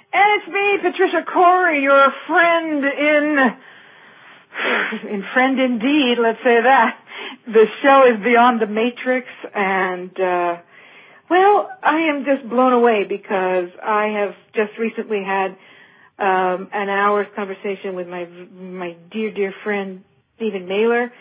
And it's me, Patricia Corey, your friend in friend indeed, let's say that. The show is Beyond the Matrix, and, I am just blown away because I have just recently had an hour's conversation with my dear friend, Stephen Mailer,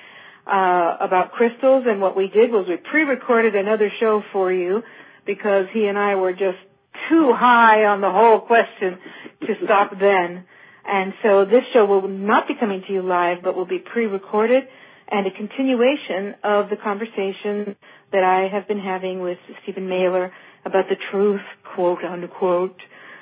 about crystals, and what we did was we pre-recorded another show for you because he and I were just too high on the whole question to stop then. And so this show will not be coming to you live, but will be pre-recorded and a continuation of the conversation that I have been having with Stephen Mailer about the truth, quote unquote,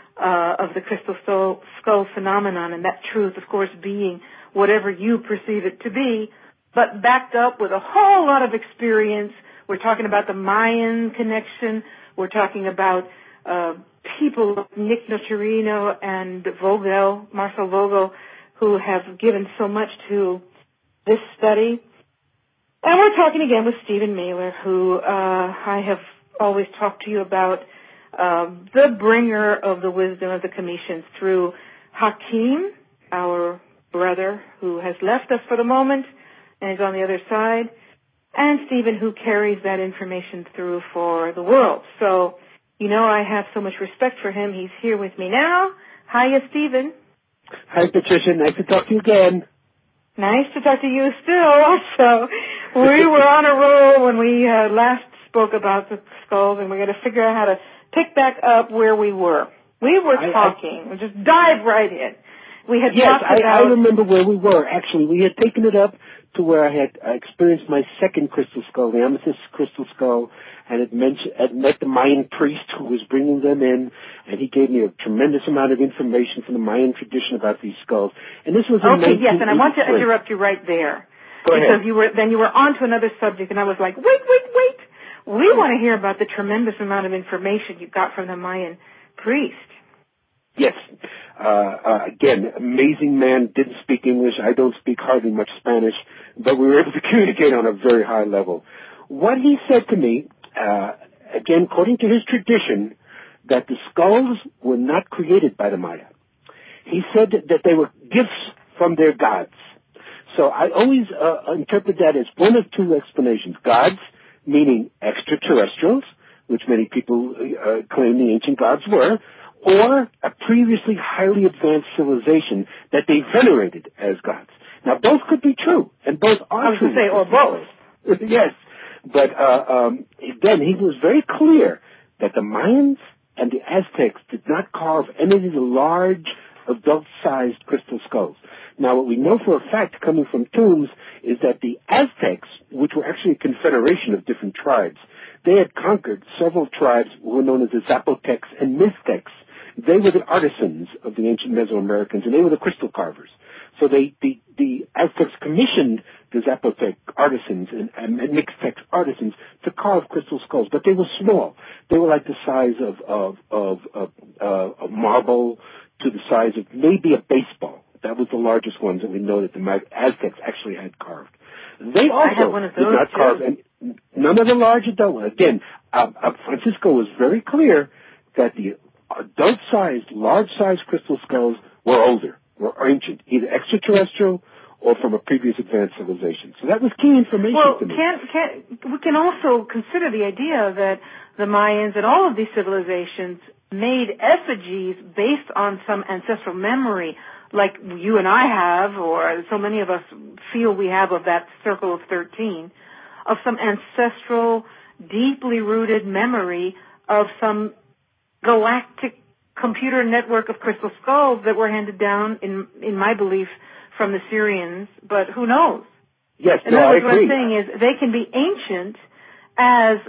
of the crystal skull phenomenon, and that truth, of course, being whatever you perceive it to be, but backed up with a whole lot of experience. We're talking about the Mayan connection. We're talking about people like Nick Nocerino and Marcel Vogel, who have given so much to this study. And we're talking again with Stephen Mailer, who I have always talked to you about, the bringer of the wisdom of the Cometians through Hakim, our brother who has left us for the moment and is on the other side, and Stephen, who carries that information through for the world. So, I have so much respect for him. He's here with me now. Hiya, Stephen. Hi, Patricia. Nice to talk to you again. Nice to talk to you still. So we were on a roll when we last spoke about the skulls, and we're going to figure out how to pick back up where we were. We were talking. We'll just dive right in. We had talked about... I remember where we were. Actually, we had taken it up to where I had experienced my second crystal skull, the amethyst crystal skull, and had met the Mayan priest who was bringing them in, and he gave me a tremendous amount of information from the Mayan tradition about these skulls. And this was in yes, and I want to interrupt you right there. Go ahead. Because you were on to another subject, and I was like, wait. We want to hear about the tremendous amount of information you got from the Mayan priest. Yes. Again, amazing man, didn't speak English. I don't speak hardly much Spanish, but we were able to communicate on a very high level. What he said to me, again, according to his tradition, that the skulls were not created by the Maya. He said that they were gifts from their gods. So I always interpret that as one of two explanations. Gods, meaning extraterrestrials, which many people claim the ancient gods were, or a previously highly advanced civilization that they venerated as gods. Now, both could be true, and both are true. I was going to say, or both. Yes. But again, he was very clear that the Mayans and the Aztecs did not carve any of the large, adult-sized crystal skulls. Now, what we know for a fact coming from tombs is that the Aztecs, which were actually a confederation of different tribes, they had conquered several tribes who were known as the Zapotecs and Mixtecs. They were the artisans of the ancient Mesoamericans, and they were the crystal carvers. So the Aztecs commissioned the Zapotec artisans and Mixtec artisans to carve crystal skulls, but they were small. They were like the size of marble to the size of maybe a baseball. That was the largest ones that we know that the Aztecs actually had carved. They also did not carve, and none of the large adult ones. Again, Francisco was very clear that the adult-sized, large-sized crystal skulls were older, were ancient, either extraterrestrial or from a previous advanced civilization. So that was key information to me. We can also consider the idea that the Mayans and all of these civilizations made effigies based on some ancestral memory, like you and I have, or so many of us feel we have of that circle of 13, of some ancestral, deeply rooted memory of some galactic computer network of crystal skulls that were handed down, in my belief, from the Syrians, but who knows? Yes, in other words, what I'm saying is they can be ancient as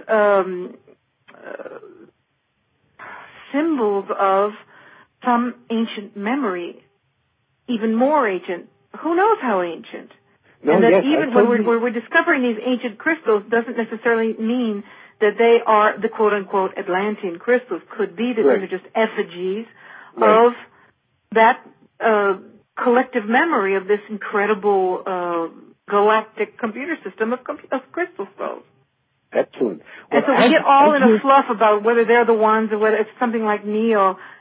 symbols of some ancient memory, even more ancient. Who knows how ancient? No, and that yes, even when we're discovering these ancient crystals doesn't necessarily mean that they are the quote-unquote Atlantean crystals. Could be that these are just effigies of that collective memory of this incredible galactic computer system of crystal skulls. Excellent. And so we get all in a fluff about whether they're the ones or whether it's something like Neo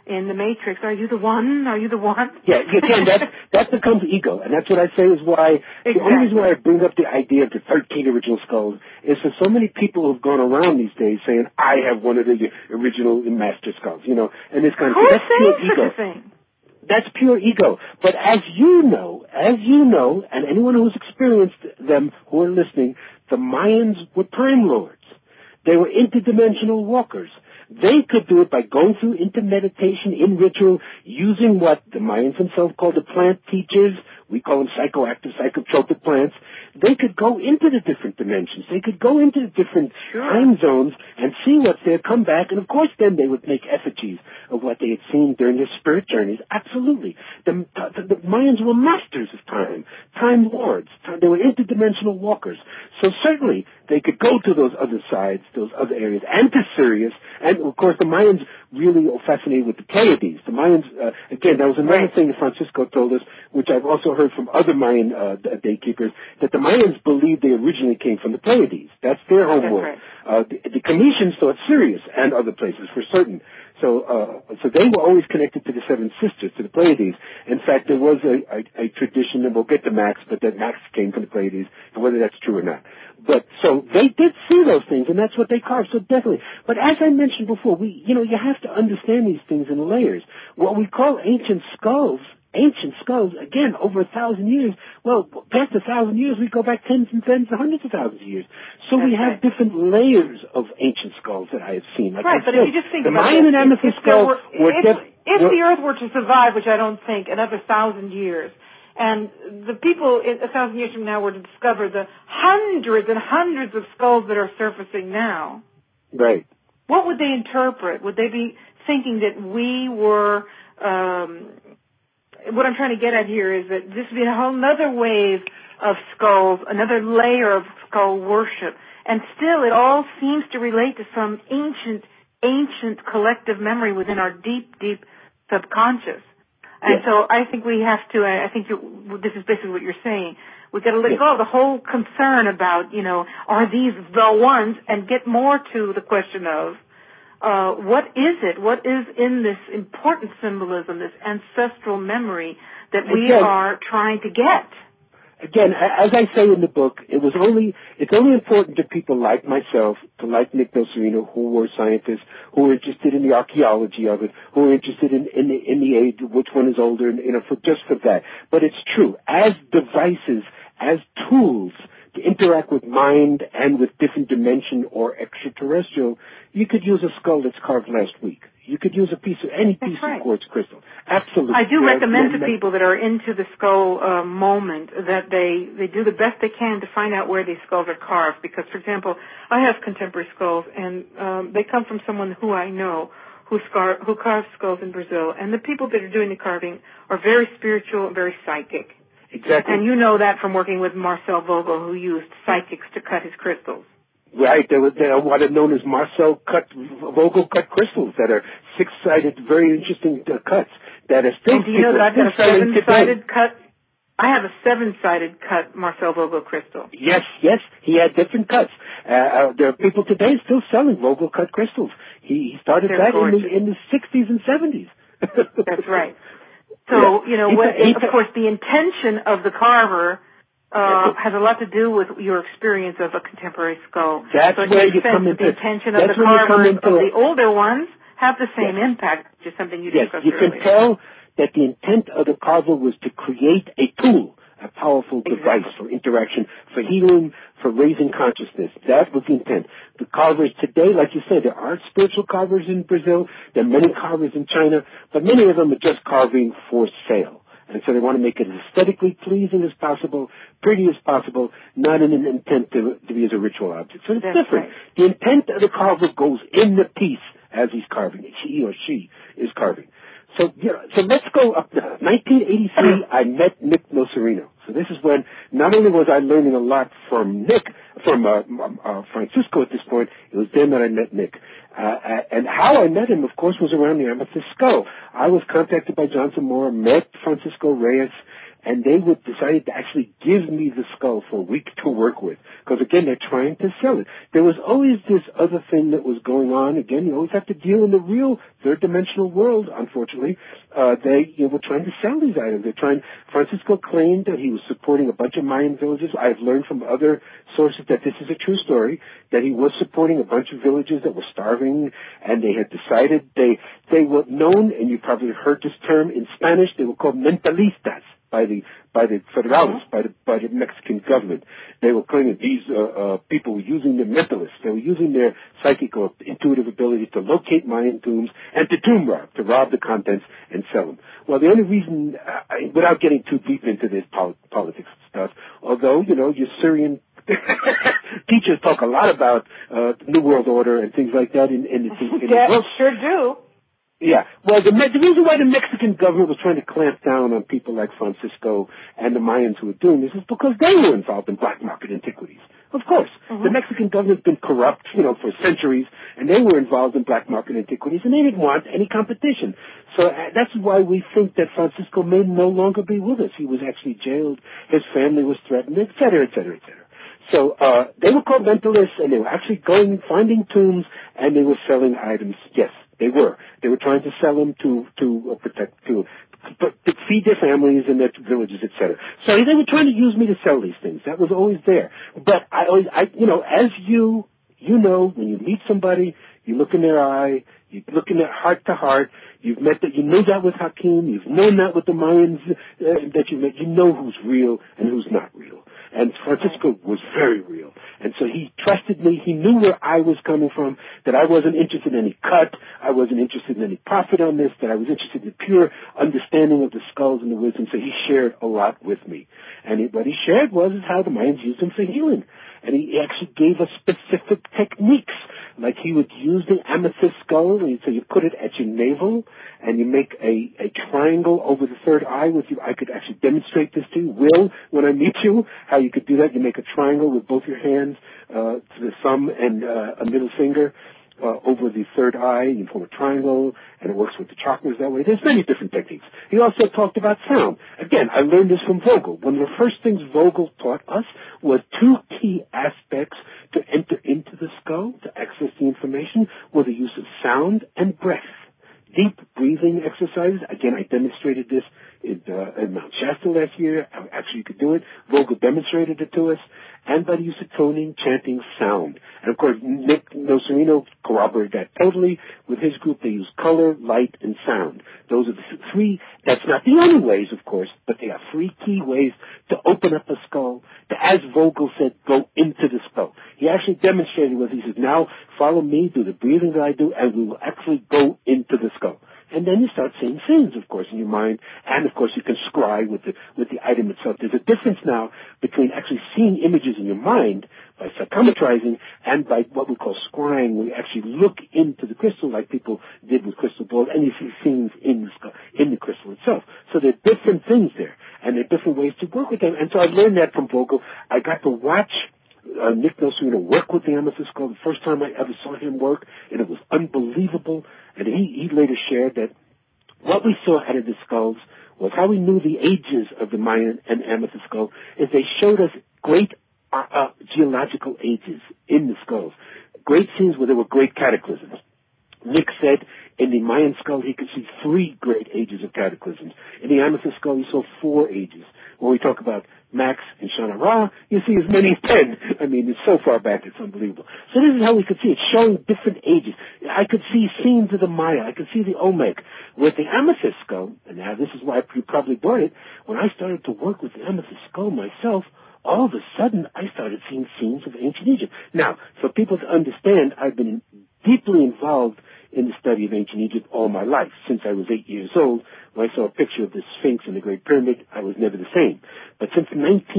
in the Matrix. Are you the one? Are you the one? Yeah, again, that becomes ego, and that's what I say is why, exactly. The only reason why I bring up the idea of the 13 original skulls is for so many people who've gone around these days saying, I have one of the original master skulls, and this kind of thing. That's pure ego. Such a thing? That's pure ego. But as you know, and anyone who's experienced them who are listening, the Mayans were Time Lords. They were interdimensional walkers. They could do it by going through into meditation, in ritual, using what the Mayans themselves called the plant teachers. We call them psychoactive, psychotropic plants. They could go into the different dimensions. They could go into the different time zones and see what's there, come back, and of course then they would make effigies of what they had seen during their spirit journeys. Absolutely. The Mayans were masters of time lords. They were interdimensional walkers. So certainly they could go to those other sides, those other areas, and to Sirius. And of course the Mayans really are fascinated with the Pleiades. The Mayans, again, that was another thing that Francisco told us, which I've also heard from other Mayan daykeepers, that the Mayans believed they originally came from the Pleiades. That's their home world. The Cometians thought Sirius and other places for certain. So they were always connected to the Seven Sisters, to the Pleiades. In fact, there was a tradition, and we'll get to Max, but that Max came from the Pleiades, and whether that's true or not. But so they did see those things, and that's what they carved. So definitely. But as I mentioned before, you have to understand these things in layers. What we call ancient skulls, again, over 1,000 years. Well, past 1,000 years, we go back tens and hundreds of thousands of years. So we have different layers of ancient skulls that I have seen. Like but if you just think about Mayan and Amethyst skulls if the Earth were to survive, which I don't think, another 1,000 years, and the people 1,000 years from now were to discover the hundreds and hundreds of skulls that are surfacing now, right? What would they interpret? Would they be thinking that we were? What I'm trying to get at here is that this would be a whole other wave of skulls, another layer of skull worship, and still it all seems to relate to some ancient collective memory within our deep subconscious. And so I think we have to, this is basically what you're saying, we've got to let go of the whole concern about, are these the ones, and get more to the question of, what is it? What is in this important symbolism, this ancestral memory that we are trying to get? Again, as I say in the book, it's only important to people like myself, to like Nick Nocerino, who were scientists, who are interested in the archaeology of it, who are interested in the age, which one is older, just for that. But it's true, as devices, as tools to interact with mind and with different dimension or extraterrestrial, you could use a skull that's carved last week. You could use any piece of quartz crystal. Absolutely. I do recommend to people that are into the skull moment that they do the best they can to find out where these skulls are carved. Because, for example, I have contemporary skulls, and they come from someone who I know who carves skulls in Brazil. And the people that are doing the carving are very spiritual and very psychic. Exactly. And you know that from working with Marcel Vogel, who used psychics to cut his crystals. Right, they are what are known as Vogel cut crystals that are six-sided, very interesting cuts that are still. And do you know that I've got a seven-sided cut? I have a seven-sided cut Marcel Vogel crystal. Yes, he had different cuts. There are people today still selling Vogel cut crystals. He started that in the 60s and 70s. That's right. So, of course, the intention of the carver has a lot to do with your experience of a contemporary skull. That's where you come into the intention of the carvers of the older ones have the same impact, which is something you discussed earlier. You can tell that the intent of the carver was to create a tool, a powerful device for interaction, for healing, for raising consciousness. That was the intent. The carvers today, like you said, there are spiritual carvers in Brazil, there are many carvers in China, but many of them are just carving for sale. And so they want to make it as aesthetically pleasing as possible, pretty as possible, not in an intent to be as a ritual object. So it's different. Right. The intent of the carver goes in the piece as he's carving it. He or she is carving. So let's go up now. 1983, I met Nick Nocerino. So this is when not only was I learning a lot from Francisco at this point, it was then that I met Nick. And how I met him, of course, was around the Amethyst skull. I was contacted by John Zamora, met Francisco Reyes, and they would decide to actually give me the skull for a week to work with. Because, again, they're trying to sell it. There was always this other thing that was going on. Again, you always have to deal in the real third-dimensional world, unfortunately. They were trying to sell these items. Francisco claimed that he was supporting a bunch of Mayan villages. I've learned from other sources that this is a true story, that he was supporting a bunch of villages that were starving, and they had decided they were known, and you probably heard this term in Spanish, they were called mentalistas by the federales, by the Mexican government. They were claiming these people were using their mentalists. They were using their psychic or intuitive ability to locate Mayan tombs and to tomb rob, to rob the contents and sell them. Well, the only reason, without getting too deep into this politics stuff, although, your Syrian teachers talk a lot about New World Order and things like that in yes, sure do. Yeah. Well, the reason why the Mexican government was trying to clamp down on people like Francisco and the Mayans who were doing this is because they were involved in black market antiquities. Of course. Mm-hmm. The Mexican government's been corrupt, for centuries, and they were involved in black market antiquities, and they didn't want any competition. So that's why we think that Francisco may no longer be with us. He was actually jailed, his family was threatened, et cetera, et cetera, et cetera. So they were called mentalists, and they were actually finding tombs, and they were selling items. Yes, they were. They were trying to sell them to feed their families and their villages, etc. So they were trying to use me to sell these things. That was always there. But as you when you meet somebody, you look in their eye, you look in their heart to heart. You've met that. You know that with Hakim. You've known that with the Mayans that you met. You know who's real and who's not real. And Francisco was very real. And so he trusted me. He knew where I was coming from, that I wasn't interested in any cut. I wasn't interested in any profit on this, that I was interested in the pure understanding of the skulls and the wisdom. So he shared a lot with me. And what he shared was how the Mayans used them for healing. And he actually gave us specific techniques. Like he would use the amethyst skull, and so you put it at your navel, and you make a triangle over the third eye with you. I could actually demonstrate this to you, Will, when I meet you, how you could do that. You make a triangle with both your hands, to the thumb and a middle finger, over the third eye. You form a triangle, and it works with the chakras that way. There's many different techniques. He also talked about sound. Again, I learned this from Vogel. One of the first things Vogel taught us was two key aspects to enter into the skull, to access the information, were the use of sound and breath. Deep breathing exercises. Again, I demonstrated this in Mount Shasta last year. Actually, you could do it. Vogel demonstrated it to us. And by the use of toning, chanting, sound. And, of course, Nick Nocerino corroborated that totally. With his group, they use color, light, and sound. Those are the three. That's not the only ways, of course, but they are three key ways to open up a skull, to, as Vogel said, go into the skull. He actually demonstrated what he said, now follow me, do the breathing that I do, and we will actually go into the skull. And then you start seeing things, of course, in your mind, and of course you can scry with the item itself. There's a difference now between actually seeing images in your mind by psychometrizing and by what we call scrying, where you actually look into the crystal like people did with crystal balls, and you see things in the crystal itself. So there are different things there, and there are different ways to work with them. And so I learned that from Vogel. I got to watch Nick Nocerino work with the amethyst skull. The first time I ever saw him work, and it was unbelievable. And he later shared that what we saw out of the skulls was how we knew the ages of the Mayan and amethyst skull, is they showed us great geological ages in the skulls. Great scenes where there were great cataclysms. Nick said in the Mayan skull he could see 3 great ages of cataclysms. In the amethyst skull he saw 4 ages. When we talk about Max and Shana Ra, you see as many as 10. I mean, it's so far back, it's unbelievable. So this is how we could see it, showing different ages. I could see scenes of the Maya. I could see the Olmec. With the amethyst skull, and now this is why you probably bought it, when I started to work with the amethyst skull myself, all of a sudden I started seeing scenes of ancient Egypt. Now, for people to understand, I've been deeply involved in the study of ancient Egypt all my life. Since I was 8 years old, when I saw a picture of the Sphinx and the Great Pyramid, I was never the same. But since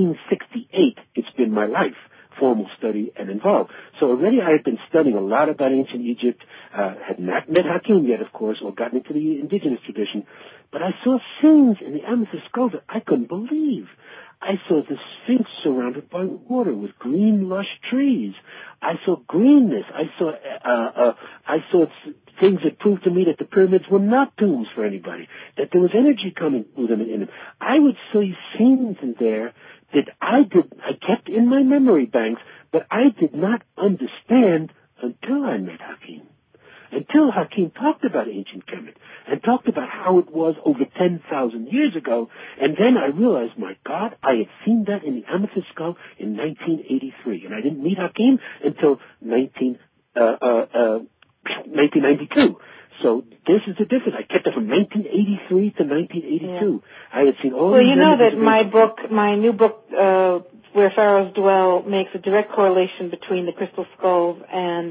1968, it's been my life, formal study and involved. So already I had been studying a lot about ancient Egypt, had not met Hakim yet, of course, or gotten into the indigenous tradition, but I saw scenes in the amethyst skull that I couldn't believe. I saw the Sphinx surrounded by water with green, lush trees. I saw greenness. I saw things that proved to me that the pyramids were not tombs for anybody, that there was energy coming through them and in them. I would see scenes in there that I kept in my memory banks, but I did not understand until I met Hakim. Until Hakim talked about ancient Kemet and talked about how it was over 10,000 years ago, and then I realized, my God, I had seen that in the Amethyst Skull in 1983, and I didn't meet Hakim until 1992. So this is the difference. I kept it from 1983 to 1982. Yeah. I had seen all. Well, you know that my new book, Where Pharaohs Dwell, makes a direct correlation between the crystal skulls and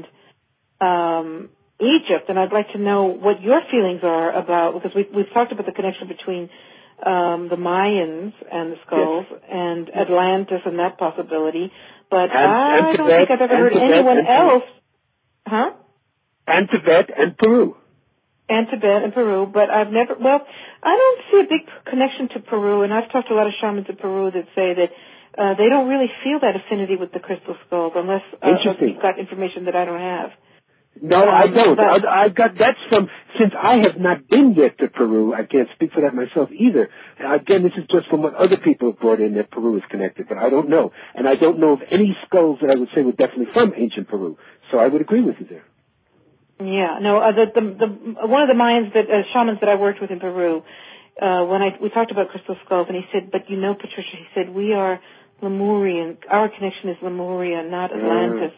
Egypt, and I'd like to know what your feelings are about, because we've talked about the connection between the Mayans and the skulls, yes, and Atlantis and that possibility, but I don't think I've ever heard anyone else. Huh? And Tibet and Peru. And Tibet and Peru, but I don't see a big connection to Peru, and I've talked to a lot of shamans in Peru that say that they don't really feel that affinity with the crystal skulls unless you've got information that I don't have. No, I don't. I got that's since I have not been yet to Peru, I can't speak for that myself either. Again, this is just from what other people have brought in that Peru is connected, but I don't know. And I don't know of any skulls that I would say were definitely from ancient Peru. So I would agree with you there. Yeah, no, one of the Mayans shamans that I worked with in Peru, we talked about crystal skulls, and he said, but you know, Patricia, he said, we are Lemurian. Our connection is Lemuria, not Atlantis.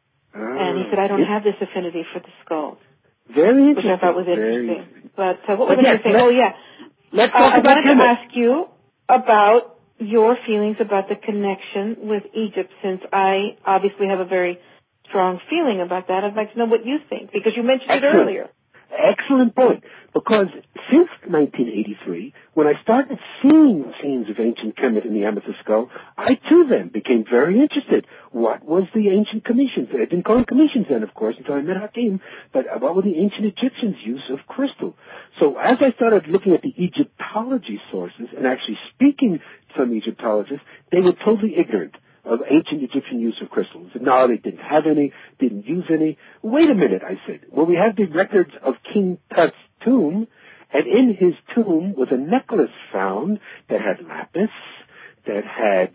And he said, I don't have this affinity for the skulls. Very interesting. Which I thought was interesting. But what was I going to say? Let's talk about I wanted to ask you about your feelings about the connection with Egypt, since I obviously have a very strong feeling about that. I'd like to know what you think, because you mentioned it earlier. Excellent point. Because since 1983, when I started seeing scenes of ancient Kemet in the Amethyst Skull, I too then became very interested. What was the ancient Cometians? They didn't call them Cometians then, of course, until I met Hakim, but what were the ancient Egyptians' use of crystal? So as I started looking at the Egyptology sources and actually speaking to some Egyptologists, they were totally ignorant of ancient Egyptian use of crystals. No, they didn't have any, didn't use any. Wait a minute, I said. Well, we have the records of King Tut's tomb, and in his tomb was a necklace found that had lapis, that had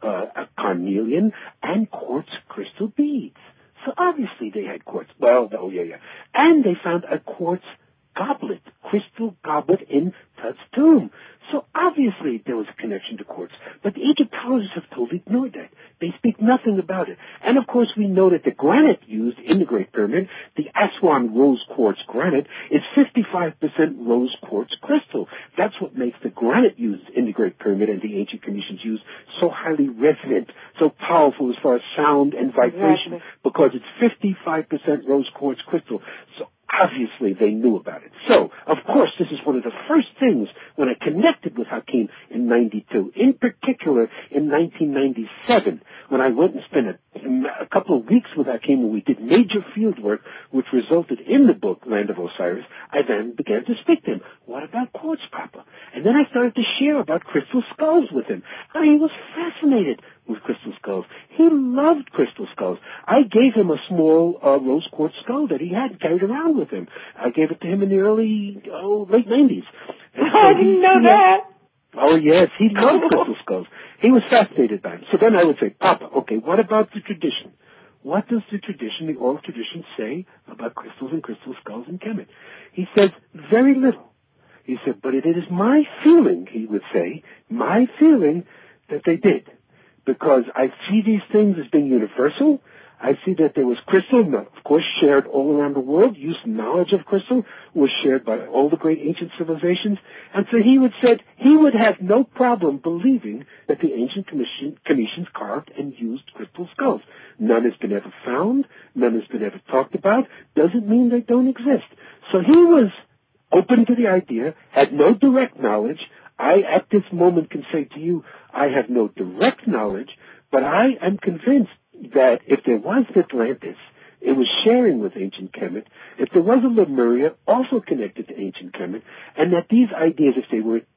a carnelian, and quartz crystal beads. So obviously they had quartz. Well, yeah. And they found a quartz goblet, crystal goblet in Tut's tomb. So obviously there was a connection to quartz. But the Egyptologists have totally ignored that. They speak nothing about it. And of course we know that the granite used in the Great Pyramid, the Aswan rose quartz granite, is 55% rose quartz crystal. That's what makes the granite used in the Great Pyramid and the ancient Cometians used so highly resonant, so powerful as far as sound and vibration, because it's 55% rose quartz crystal. So obviously they knew about it. So, of course, this is one of the first things when I connected with Hakim in 92. In particular, in 1997, when I went and spent a couple of weeks with Hakim and we did major field work, which resulted in the book, Land of Osiris, I then began to speak to him. What about quartz, Papa? And then I started to share about crystal skulls with him. And he was fascinated with crystal skulls. He loved crystal skulls. I gave him a small rose quartz skull that he had carried around with him. I gave it to him in the late 90s. I didn't know that. Oh, yes, he loved crystal skulls. He was fascinated by them. So then I would say, Papa, okay, what about the tradition? What does the tradition, the oral tradition, say about crystals and crystal skulls in Kemet? He says, very little. He said, but it is my feeling, he would say, my feeling that they did. Because I see these things as being universal. I see that there was crystal, of course, shared all around the world. Use knowledge of crystal was shared by all the great ancient civilizations. And so he would have no problem believing that the ancient Cometians carved and used crystal skulls. None has been ever found. None has been ever talked about. Doesn't mean they don't exist. So he was open to the idea, had no direct knowledge. I, at this moment, can say to you, I have no direct knowledge, but I am convinced that if there was Atlantis, it was sharing with ancient Kemet, if there was a Lemuria also connected to ancient Kemet, and that these ideas, if they were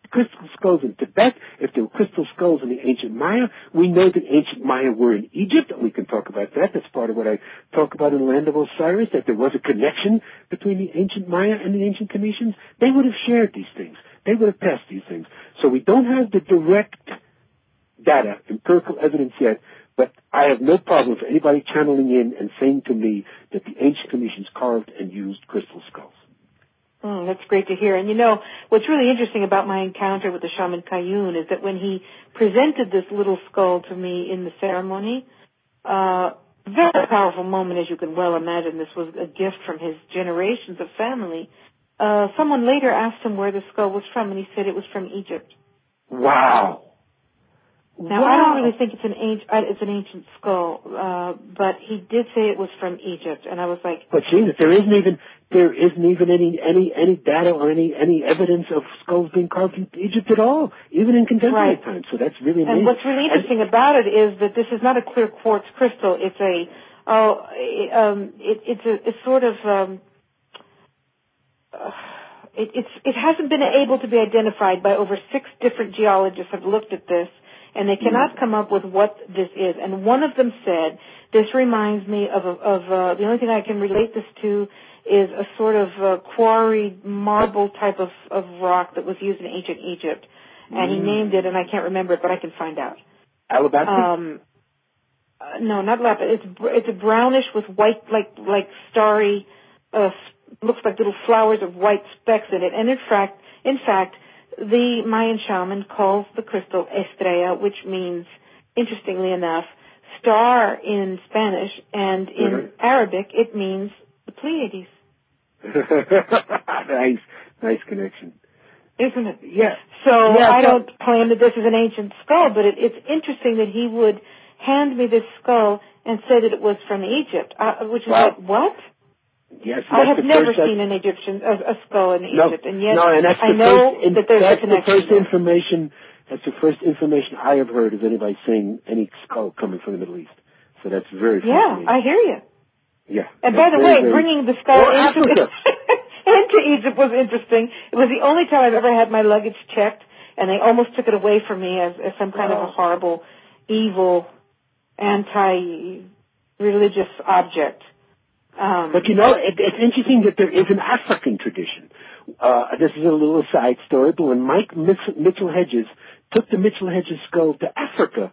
crystal skulls in Tibet, if there were crystal skulls in the ancient Maya, we know that ancient Maya were in Egypt, and we can talk about that. That's part of what I talk about in the Land of Osiris, that there was a connection between the ancient Maya and the ancient Phoenicians. They would have shared these things. They would have passed these things. So we don't have the direct data, empirical evidence yet, but I have no problem for anybody channeling in and saying to me that the ancient Phoenicians carved and used crystal skulls. That's great to hear. And what's really interesting about my encounter with the shaman Kayun is that when he presented this little skull to me in the ceremony, very powerful moment, as you can well imagine. This was a gift from his generations of family. Someone later asked him where the skull was from, and he said it was from Egypt. Wow. Now, I don't really think it's an ancient skull, but he did say it was from Egypt, and I was like, but see, there isn't even any data or any evidence of skulls being carved in Egypt at all, even in contemporary times. So that's really amazing. And what's really interesting about it is that this is not a clear quartz crystal. It's it hasn't been able to be identified by over 6 different geologists have looked at this. And they cannot come up with what this is. And one of them said, this reminds me of the only thing I can relate this to is a sort of quarried marble type of rock that was used in ancient Egypt. And he named it, and I can't remember it, but I can find out. Alabaster? No, not lapis. It's a brownish with white, like starry, looks like little flowers of white specks in it. And in fact, the Mayan shaman calls the crystal estrella, which means, interestingly enough, star in Spanish, and in Arabic it means the Pleiades. Nice connection. Isn't it? Yeah. So I don't claim that this is an ancient skull, but it's interesting that he would hand me this skull and say that it was from Egypt, which is like, what? Yes, I have never seen an Egyptian, a skull in Egypt, and yet I know that there's a connection. That's the first information I have heard of anybody saying any skull coming from the Middle East. So that's very fascinating. Yeah, I hear you. Yeah. And by the way, bringing the skull into Egypt was interesting. It was the only time I've ever had my luggage checked, and they almost took it away from me as some kind of a horrible, evil, anti-religious object. But it's interesting that there is an African tradition. This is a little aside story, but when Mike Mitchell Hedges took the Mitchell Hedges skull to Africa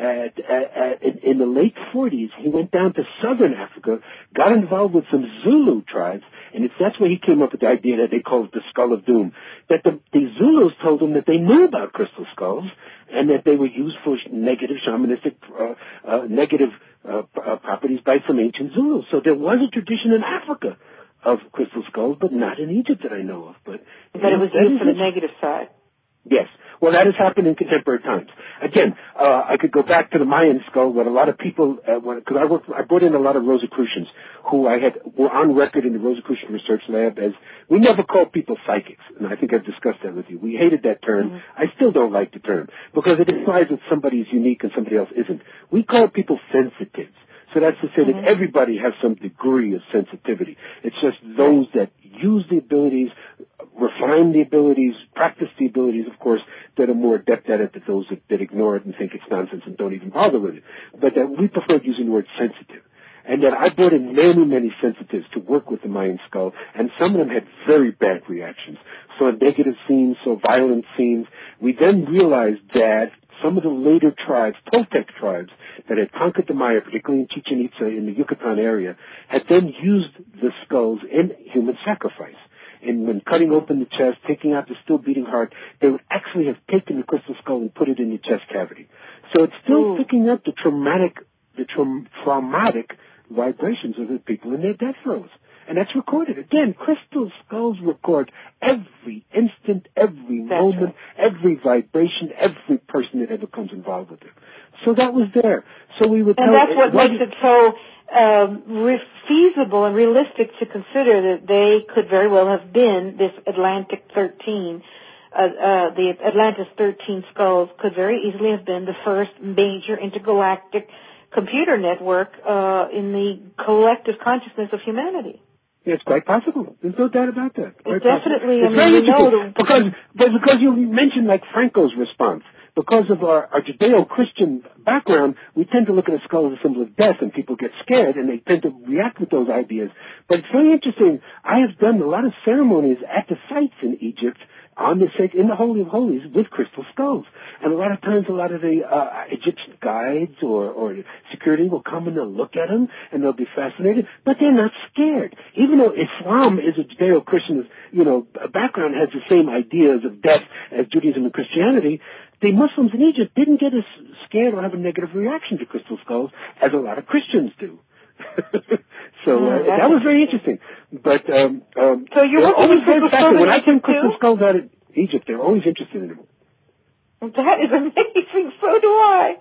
in the late 40s, he went down to southern Africa, got involved with some Zulu tribes, and that's where he came up with the idea that they called it the Skull of Doom. That the Zulus told him that they knew about crystal skulls and that they were used for negative shamanistic, negative properties by some ancient Zulus. So there was a tradition in Africa of crystal skulls, but not in Egypt that I know of. But it was used for the negative side. Yes. Well, that has happened in contemporary times. Again, I could go back to the Mayan skull, what a lot of people, because I brought in a lot of Rosicrucians who were on record in the Rosicrucian Research Lab as, we never called people psychics, and I think I've discussed that with you. We hated that term. Mm-hmm. I still don't like the term, because it implies that somebody is unique and somebody else isn't. We call people sensitives. So that's to say that everybody has some degree of sensitivity. It's just those that use the abilities, refine the abilities, practice the abilities, of course, that are more adept at it than those that ignore it and think it's nonsense and don't even bother with it. But that we prefer using the word sensitive. And that I brought in many, many sensitives to work with the Mayan skull, and some of them had very bad reactions. Saw negative scenes, saw violent scenes. We then realized that some of the later tribes, Toltec tribes, that had conquered the Maya, particularly in Chichen Itza in the Yucatan area, had then used the skulls in human sacrifice. And when cutting open the chest, taking out the still beating heart, they would actually have taken the crystal skull and put it in the chest cavity. So it's still picking up the traumatic vibrations of the people in their death throes. And that's recorded. Again, crystal skulls record every instant, every moment, every vibration, every person that ever comes involved with it. So that was there. So we would. And that's what makes it so feasible and realistic to consider that they could very well have been this Atlantic 13. The Atlantis 13 skulls could very easily have been the first major intergalactic computer network in the collective consciousness of humanity. It's quite possible. There's no doubt about that. It definitely, it's very interesting because you mentioned like Franco's response. Because of our Judeo-Christian background, we tend to look at a skull as a symbol of death, and people get scared, and they tend to react with those ideas. But it's very interesting. I have done a lot of ceremonies at the sites in Egypt in the Holy of Holies with crystal skulls. And a lot of times a lot of the Egyptian guides or security will come and they'll look at them and they'll be fascinated, but they're not scared. Even though Islam is a Judeo-Christian, background, has the same ideas of death as Judaism and Christianity, the Muslims in Egypt didn't get as scared or have a negative reaction to crystal skulls as a lot of Christians do. So that was very interesting. But so you're working with crystal skulls when I send crystal skulls out of Egypt, they're always interested in them. That is amazing. So do I.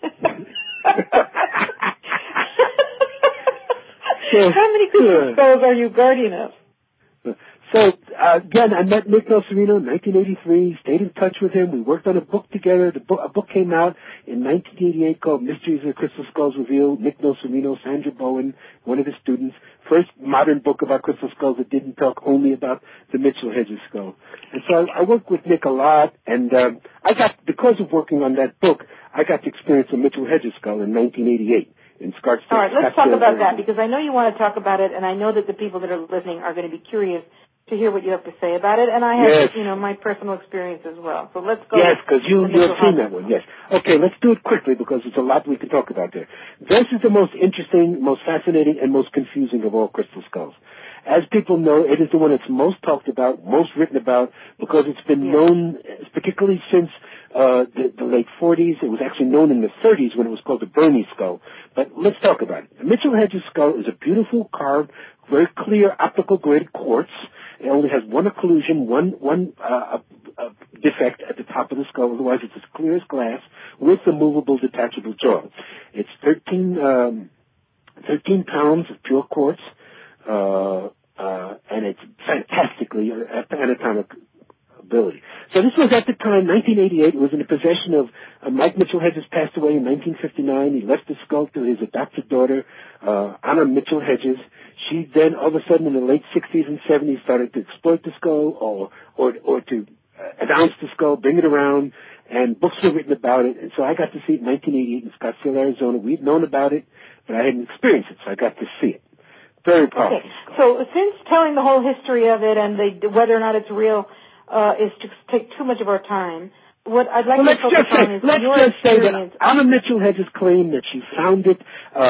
How many crystal skulls are you guardian of? So, again, I met Nick Nocerino in 1983, stayed in touch with him. We worked on a book together. A book came out in 1988 called Mysteries of the Crystal Skulls Revealed. Nick Nocerino, Sandra Bowen, one of his students. First modern book about crystal skulls that didn't talk only about the Mitchell Hedges skull. And so I worked with Nick a lot, and because of working on that book, I got to experience the Mitchell Hedges skull in 1988. In Scottsdale. All right, let's talk about that, because I know you want to talk about it, and I know that the people that are listening are going to be curious to hear what you have to say about it, and I have, my personal experience as well. So let's go. Yes, because you've seen that one, yes. Okay, let's do it quickly, because there's a lot we can talk about there. This is the most interesting, most fascinating, and most confusing of all crystal skulls. As people know, it is the one that's most talked about, most written about, because it's been known, particularly since the late 40s. It was actually known in the 30s when it was called the Burney skull. But let's talk about it. The Mitchell Hedges skull is a beautiful carved, very clear optical grade quartz. It only has one occlusion, one defect at the top of the skull. Otherwise, it's as clear as glass with a movable, detachable jaw. It's 13 pounds of pure quartz. And it's fantastically anatomic ability. So this was at the time, 1988. It was in the possession of Mike Mitchell Hedges. Passed away in 1959. He left the skull to his adopted daughter, Anna Mitchell Hedges. She then, all of a sudden, in the late 60s and 70s, started to exploit the skull or to announce the skull, bring it around, and books were written about it. And so I got to see it in 1988 in Scottsdale, Arizona. We'd known about it, but I hadn't experienced it, so I got to see it. Very powerful. Okay. So since telling the whole history of it and whether or not it's real is to take too much of our time, what I'd like to focus on is your experience. Let's just say that Anna Mitchell Hedges claimed that she found it.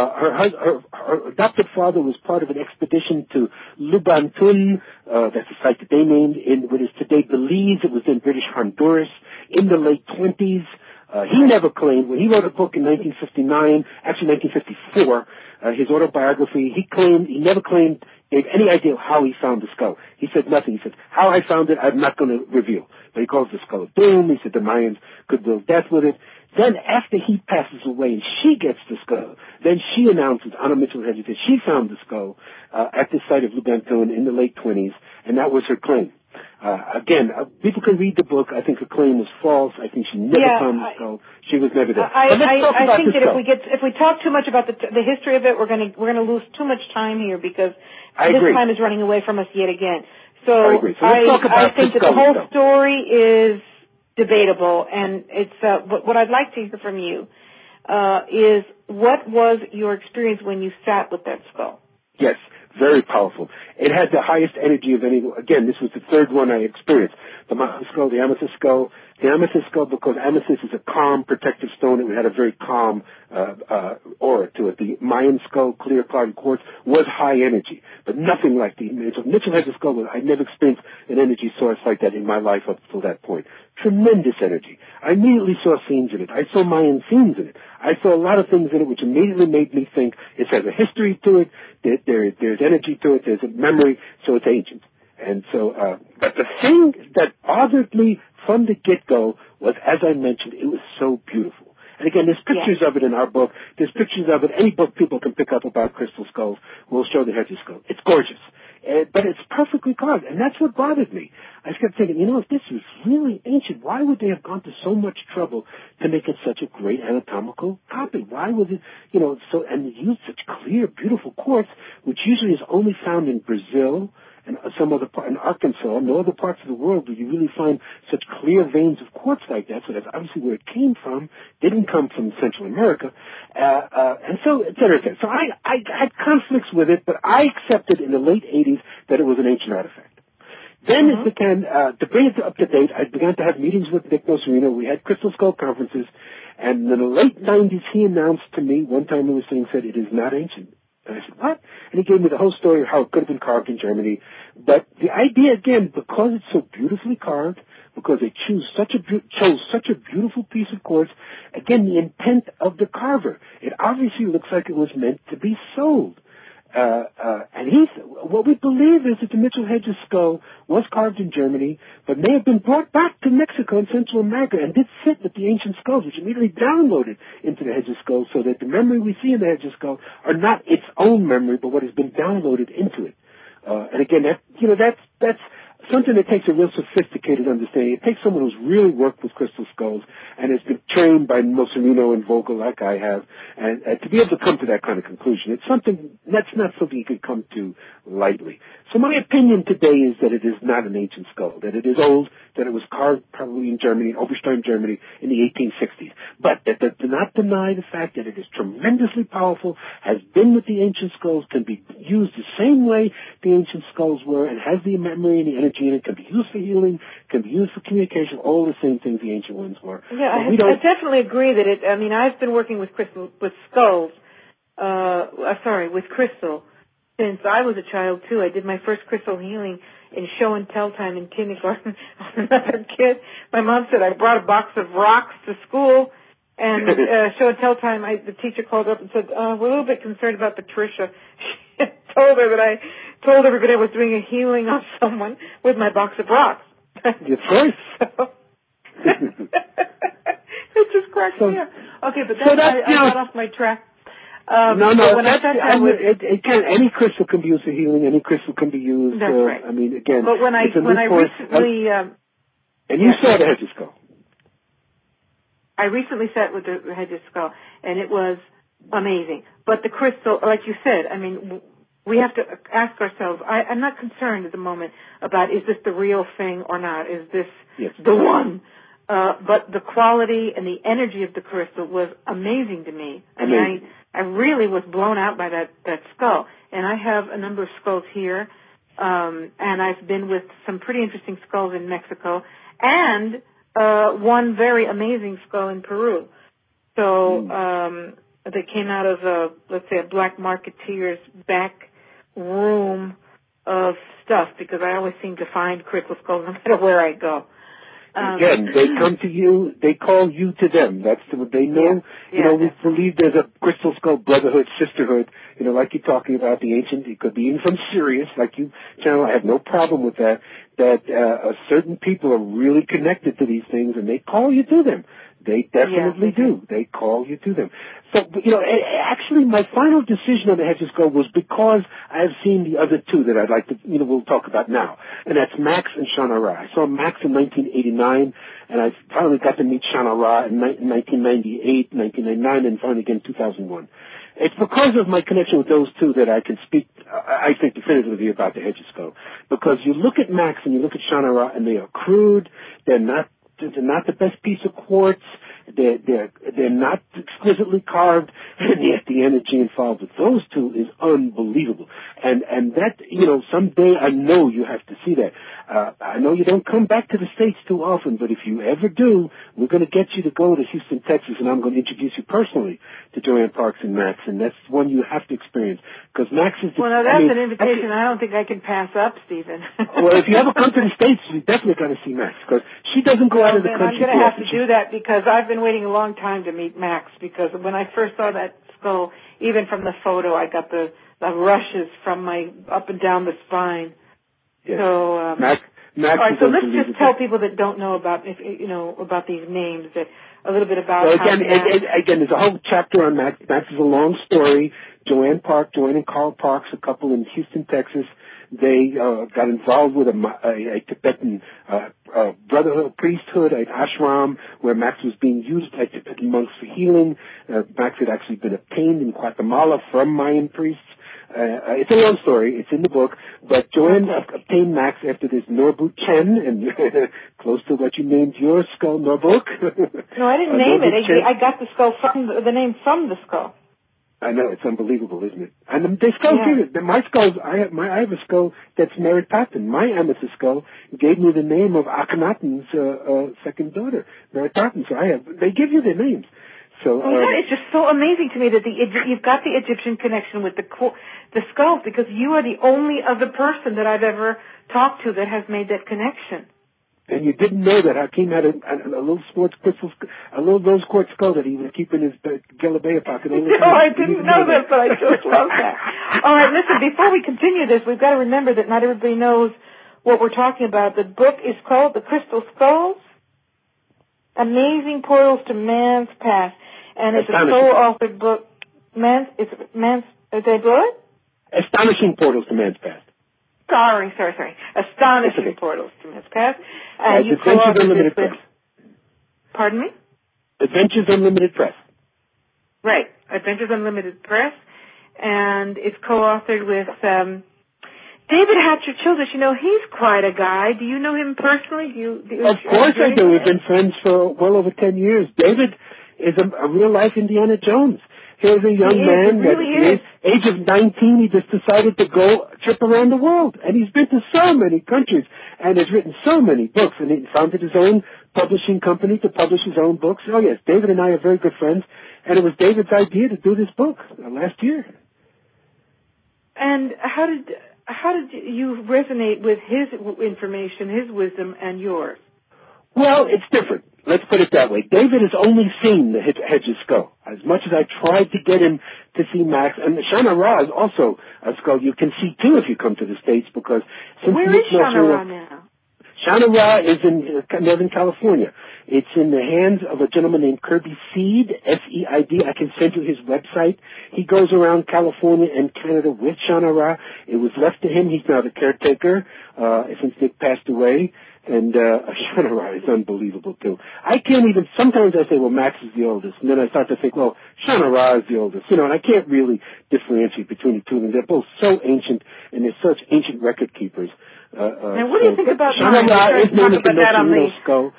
Her adopted father was part of an expedition to Lubantun, that's a site that they named in what is today Belize. It was in British Honduras in the late 20s. He never claimed, when he wrote a book in 1959, actually 1954, his autobiography, he never claimed, gave any idea how he found the skull. He said nothing. He said, how I found it, I'm not going to reveal. But he calls the skull of doom. He said the Mayans could will death with it. Then after he passes away and she gets the skull, then she announces, Anna Mitchell Hedges, that she found the skull at the site of Lubantun in the late 20s, and that was her claim. Again, people can read the book. I think her claim was false. I think she never found the skull. She was never there. I think that if we talk too much about the history of it, we're going to lose too much time here because time is running away from us yet again. So I agree. So I think that the whole story is debatable, and it's what I'd like to hear from you is what was your experience when you sat with that skull? Yes. Very powerful. It had the highest energy of any. Again, this was the third one I experienced. The Mayan skull, the amethyst skull. The amethyst skull, because amethyst is a calm, protective stone. It had a very calm aura to it. The Mayan skull, clear carbon quartz, was high energy, but nothing like the Mitchell Hedges skull. I never experienced an energy source like that in my life up until that point. Tremendous energy. I immediately saw scenes in it. I saw Mayan scenes in it. I saw a lot of things in it which immediately made me think it has a history to it. There's energy to it. There's a memory, so it's ancient. And so, but the thing that bothered me from the get-go was, as I mentioned, it was so beautiful. And again, there's pictures of it in our book. There's pictures of it. Any book people can pick up about crystal skulls will show the Hedges skull. It's gorgeous. But it's perfectly carved, and that's what bothered me. I kept thinking, if this was really ancient, why would they have gone to so much trouble to make it such a great anatomical copy? Why was it, and they used such clear, beautiful quartz, which usually is only found in Brazil and some other part in Arkansas, no other parts of the world do you really find such clear veins of quartz like that. So that's obviously where it came from. Didn't come from Central America, and so et cetera, et cetera. So I had conflicts with it, but I accepted in the late '80s that it was an ancient artifact. Then it began to bring it up to date. I began to have meetings with Nick Nocerino. We had crystal skull conferences, and in the late '90s, he announced to me one time he was saying, said it is not ancient. And I said, what? And he gave me the whole story of how it could have been carved in Germany. But the idea, again, because it's so beautifully carved, because they chose such a beautiful piece of quartz, again, the intent of the carver, it obviously looks like it was meant to be sold. And what we believe is that the Mitchell Hedges skull was carved in Germany, but may have been brought back to Mexico and Central America and did fit with the ancient skulls, which immediately downloaded into the Hedges skull, so that the memory we see in the Hedges skull are not its own memory, but what has been downloaded into it. And again, that's something that takes a real sophisticated understanding. It takes someone who's really worked with crystal skulls and has been trained by Nocerino and Vogel like I have, and to be able to come to that kind of conclusion. It's something that's not something you can come to lightly. So my opinion today is that it is not an ancient skull, that it is old, that it was carved probably in Germany, Oberstein, Germany, in the 1860s. But that do not deny the fact that it is tremendously powerful, has been with the ancient skulls, can be used the same way the ancient skulls were, and has the memory and the energy in it, can be used for healing, can be used for communication, all the same things the ancient ones were. Yeah, I definitely agree that I've been working with crystal since I was a child, too. I did my first crystal healing in show and tell time in kindergarten. I was another kid. My mom said I brought a box of rocks to school, and show and tell time, the teacher called up and said, we're a little bit concerned about Patricia. She told told everybody I was doing a healing on someone with my box of rocks. Of course. It just cracks me up. Okay, but then I got off my track. Any crystal can be used for healing. Any crystal can be used. That's right. Again, but when I recently, and you saw the Hedges skull. I recently sat with the Hedges skull, and it was amazing. But the crystal, like you said, we have to ask ourselves. I'm not concerned at the moment about is this the real thing or not. Is this the one? But the quality and the energy of the crystal was amazing to me. I really was blown out by that skull. And I have a number of skulls here, and I've been with some pretty interesting skulls in Mexico, and one very amazing skull in Peru. So they came out of, let's say, a black marketeer's back room of stuff, because I always seem to find crystal skulls no matter where I go. Again, they come to you, they call you to them. That's what they know. We believe there's a crystal skull brotherhood, sisterhood, like you're talking about the ancient, it could be even from Sirius, like you channel. I have no problem with that, certain people are really connected to these things and they call you to them. They definitely do. They call you to them. So, actually my final decision on the Hedges skull was because I've seen the other two that I'd like to, we'll talk about now. And that's Max and Shana Ra. I saw Max in 1989, and I finally got to meet Shana Ra in 1998, 1999, and finally again in 2001. It's because of my connection with those two that I can speak, I think, definitively about the Hedges skull. Because you look at Max and you look at Shana Ra, and they are crude, they're not the best piece of quartz. They're not exquisitely carved, and yet the energy involved with those two is unbelievable. And that, someday I know you have to see that. I know you don't come back to the States too often, but if you ever do, we're going to get you to go to Houston, Texas, and I'm going to introduce you personally to Joanne Parks and Max, and that's one you have to experience. Because Max is Well, now that's an invitation I don't think I can pass up, Stephen. Well, if you ever come to the States, you definitely got to see Max, because she doesn't go out of the country. I'm going to have to do that, because I've been waiting a long time to meet Max, because when I first saw that skull, even from the photo, I got the rushes from my up and down the spine. Yes. So Max All right, is so let's unbelievable. just tell people that don't know about, about these names, that a little bit about Well, how again, there's a whole chapter on Max. Max is a long story. Joanne and Carl Parks, a couple in Houston, Texas, they got involved with a Tibetan brotherhood, priesthood, an ashram, where Max was being used by Tibetan monks for healing. Max had actually been obtained in Guatemala from Mayan priests. It's a long story. It's in the book. But Joanne obtained Max after this Norbu Chen, and close to what you named your skull, Norbuk. No, I didn't name it. I got the skull from the name from the skull. I know, it's unbelievable, isn't it? And the skulls my skulls, I have a skull that's Meritaten. My amethyst skull gave me the name of Akhenaten's second daughter, Meritaten. So they give you their names. So it's just so amazing to me that you've got the Egyptian connection with the skulls, because you are the only other person that I've ever talked to that has made that connection. And you didn't know that Hakeem had a little sports crystal, a little rose quartz skull that he would keep in his Galilea pocket. No, I didn't know that, but I just love that. All right, listen, before we continue this, we've got to remember that not everybody knows what we're talking about. The book is called The Crystal Skulls, Amazing Portals to Man's Past. And it's a co-authored book. Is that good? Astonishing Portals to Man's Past. Sorry. Astonishing Portals to Man's Past. And you co-authored Unlimited Press. Pardon me? Adventures Unlimited Press. Right. Adventures Unlimited Press. And it's co-authored with David Hatcher Childress. You know, he's quite a guy. Do you know him personally? Of course I do. We've been friends for well over 10 years. David is a real-life Indiana Jones. Here's a young man that at the age of 19, he just decided to go trip around the world. And he's been to so many countries and has written so many books. And he founded his own publishing company to publish his own books. Oh, yes, David and I are very good friends. And it was David's idea to do this book last year. And how did you resonate with his information, his wisdom, and yours? Well, it's different. Let's put it that way. David has only seen the Hedges skull. As much as I tried to get him to see Max, and Shana Ra is also a skull you can see too if you come to the States, because since where is Shana Ra now? Shana Ra is in Northern California. It's in the hands of a gentleman named Kirby Seed, S-E-I-D. I can send you his website. He goes around California and Canada with Shana Ra. It was left to him. He's now the caretaker since Nick passed away. And Shana Ra is unbelievable, too. I can't even, sometimes I say, well, Max is the oldest. And then I start to think, well, Shana Ra is the oldest. You know, and I can't really differentiate between the two of them. They're both so ancient, and they're such ancient record keepers. Now, what do you think about Shana Ra is known as the Nochino skull.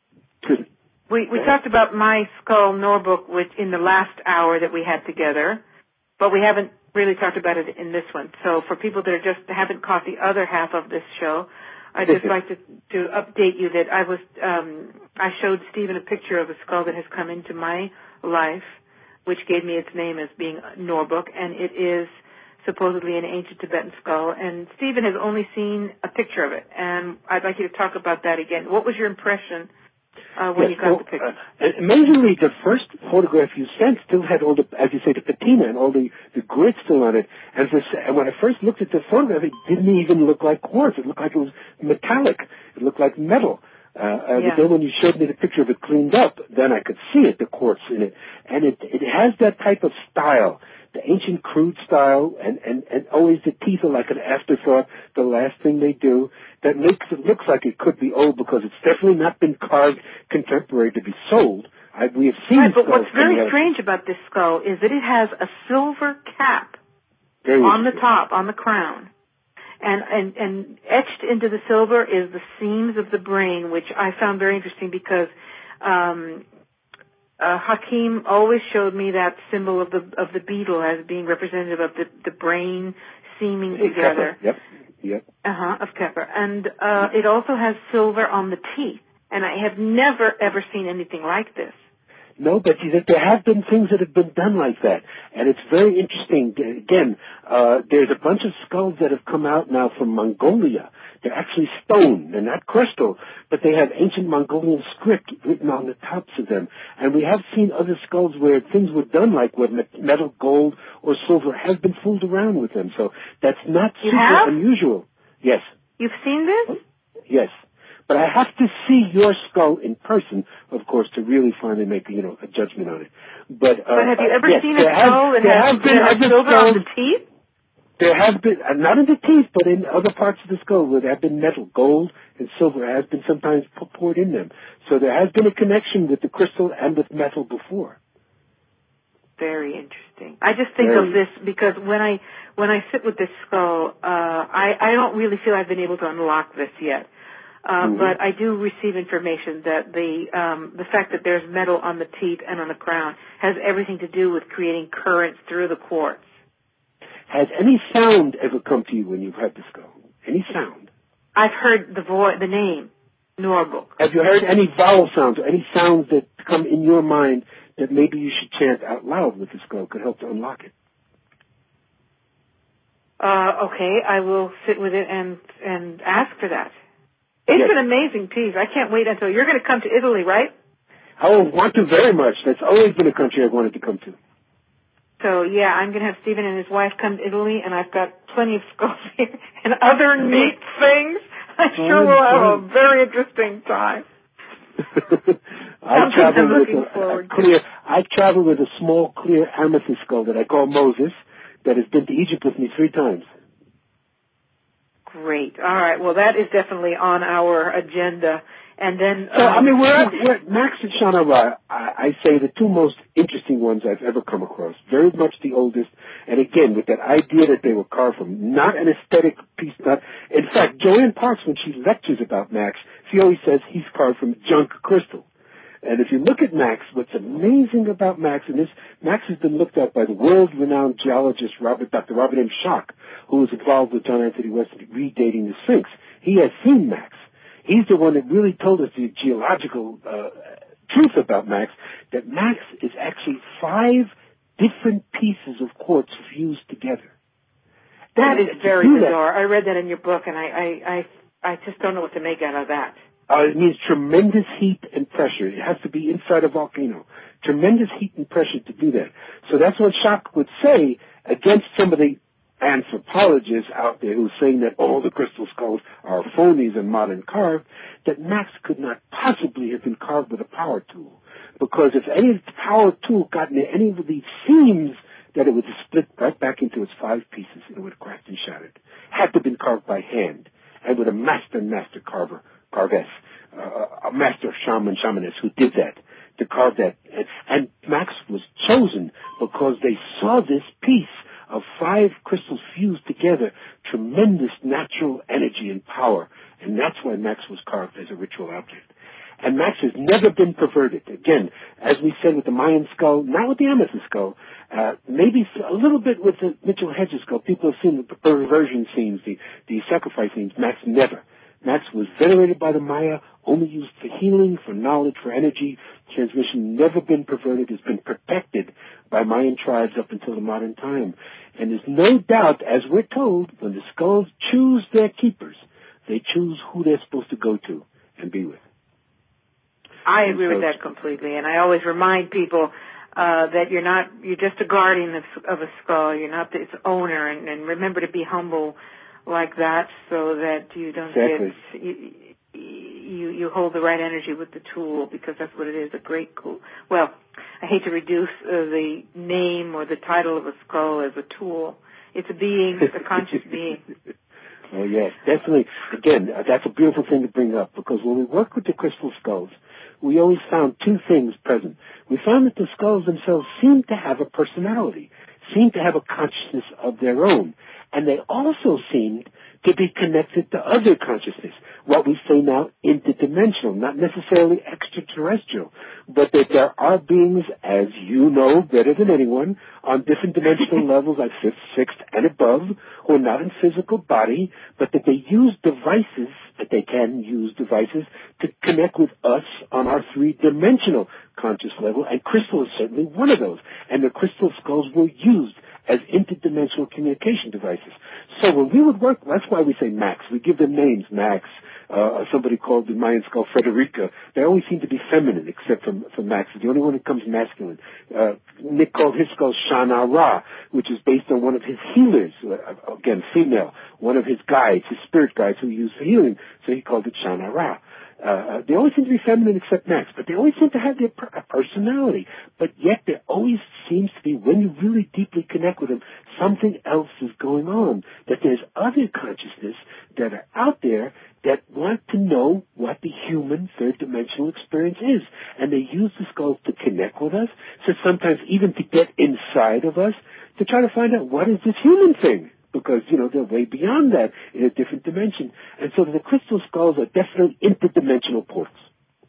We talked about my skull Norbuk in the last hour that we had together, but we haven't really talked about it in this one. So for people that haven't caught the other half of this show, I'd just like to update you that I showed Stephen a picture of a skull that has come into my life, which gave me its name as being Norbuk, and it is supposedly an ancient Tibetan skull. And Stephen has only seen a picture of it, and I'd like you to talk about that again. What was your impression when you got the picture? Amazingly, the first photograph you sent still had all the, as you say, the patina and all the grit still on it. And when I first looked at the photograph, it didn't even look like quartz. It looked like it was metallic. It looked like metal. But then when you showed me the picture of it cleaned up, then I could see it, the quartz in it. And it has that type of style, the ancient crude style, and always the teeth are like an afterthought, the last thing they do. That makes it look like it could be old, because it's definitely not been carved contemporary to be sold. We have seen right, but what's very strange about this skull is that it has a silver cap on the top, on the crown. And etched into the silver is the seams of the brain, which I found very interesting because Hakeem always showed me that symbol of the beetle as being representative of the brain seaming together. Yep. Of Kepler. And it also has silver on the teeth. And I have never, ever seen anything like this. No, but there have been things that have been done like that. And it's very interesting. Again, there's a bunch of skulls that have come out now from Mongolia. They're actually stone. They're not crystal, but they have ancient Mongolian script written on the tops of them. And we have seen other skulls where things were done like with metal, gold, or silver, has been fooled around with them. So that's not super unusual. Yes. You've seen this? yes. But I have to see your skull in person, of course, to really finally make, a judgment on it. But have you ever yes, seen a skull that has silver on the teeth? There have been, not in the teeth, but in other parts of the skull where there have been metal, gold and silver has been sometimes poured in them. So there has been a connection with the crystal and with metal before. Very interesting. I just think of this because when I sit with this skull, I don't really feel I've been able to unlock this yet. But I do receive information that the fact that there's metal on the teeth and on the crown has everything to do with creating currents through the quartz. Has any sound ever come to you when you've heard the skull? Any sound? I've heard the name, Norbuk. Have you heard any vowel sounds or any sounds that come in your mind that maybe you should chant out loud with the skull could help to unlock it? Okay, I will sit with it and ask for that. It's an amazing piece. I can't wait until you're going to come to Italy, right? I want to very much. That's always been a country I've wanted to come to. So, yeah, I'm going to have Stephen and his wife come to Italy, and I've got plenty of skulls here and other neat things. I'm sure we'll have a very interesting time. I travel with a small, clear amethyst skull that I call Moses that has been to Egypt with me 3 times. Great. All right. Well, that is definitely on our agenda. And then, we're at Max and Shana Ra. I say the 2 most interesting ones I've ever come across. Very much the oldest, and again with that idea that they were carved from not an aesthetic piece. In fact, Joanne Parks, when she lectures about Max, she always says he's carved from junk crystal. And if you look at Max, what's amazing about Max, Max has been looked at by the world-renowned geologist Dr. Robert M. Schoch, who was involved with John Anthony West redating the Sphinx. He has seen Max. He's the one that really told us the geological truth about Max, that Max is actually 5 different pieces of quartz fused together. That is very bizarre. I read that in your book, and I just don't know what to make out of that. It means tremendous heat and pressure. It has to be inside a volcano. Tremendous heat and pressure to do that. So that's what Schoch would say against some of the anthropologists out there who are saying that all the crystal skulls are phonies and modern carved, that Max could not possibly have been carved with a power tool. Because if any power tool got into any of these seams, that it would split right back into its 5 pieces and it would have cracked and shattered. Had to have been carved by hand and with a master carvess, a master shamaness who did that, to carve that. And Max was chosen because they saw this piece of 5 crystals fused together, tremendous natural energy and power, and that's why Max was carved as a ritual object. And Max has never been perverted. Again, as we said with the Mayan skull, not with the amethyst skull, maybe a little bit with the Mitchell Hedges skull. People have seen the perversion scenes, the sacrifice scenes. Max never. Max was venerated by the Maya, only used for healing, for knowledge, for energy transmission, never been perverted, has been protected by Mayan tribes up until the modern time. And there's no doubt, as we're told, when the skulls choose their keepers, they choose who they're supposed to go to and be with. I agree with that completely, and I always remind people that you're just a guardian of a skull. You're not its owner, and remember to be humble like that, so that you don't you hold the right energy with the tool, because that's what it is, a great tool. Well, I hate to reduce the name or the title of a skull as a tool. It's a being, it's a conscious being. Oh, yes, definitely. Again, that's a beautiful thing to bring up, because when we work with the crystal skulls, we always found 2 things present. We found that the skulls themselves seemed to have a personality, seemed to have a consciousness of their own, and they also seemed to be connected to other consciousness, what we say now interdimensional, not necessarily extraterrestrial, but that there are beings, as you know better than anyone, on different dimensional levels, like 5th, 6th, and above, who are not in physical body, but that they use devices, that they can use devices to connect with us on our 3-dimensional conscious level, and crystal is certainly one of those. And the crystal skulls were used as interdimensional communication devices. So when we would work, that's why we say Max. We give them names, Max. Somebody called the Mayan skull Frederica. They always seem to be feminine, except for Max. It's the only one that comes masculine. Nick called his skull Shana Ra, which is based on one of his healers, again, female, one of his guides, his spirit guides who he used for healing, so he called it Shana Ra. They always seem to be feminine except Max, but they always seem to have their personality. But yet there always seems to be, when you really deeply connect with them, something else is going on. That there's other consciousness that are out there that want to know what the human third-dimensional experience is. And they use the skulls to connect with us, so sometimes even to get inside of us, to try to find out what is this human thing. Because, they're way beyond that in a different dimension. And so the crystal skulls are definitely interdimensional portals.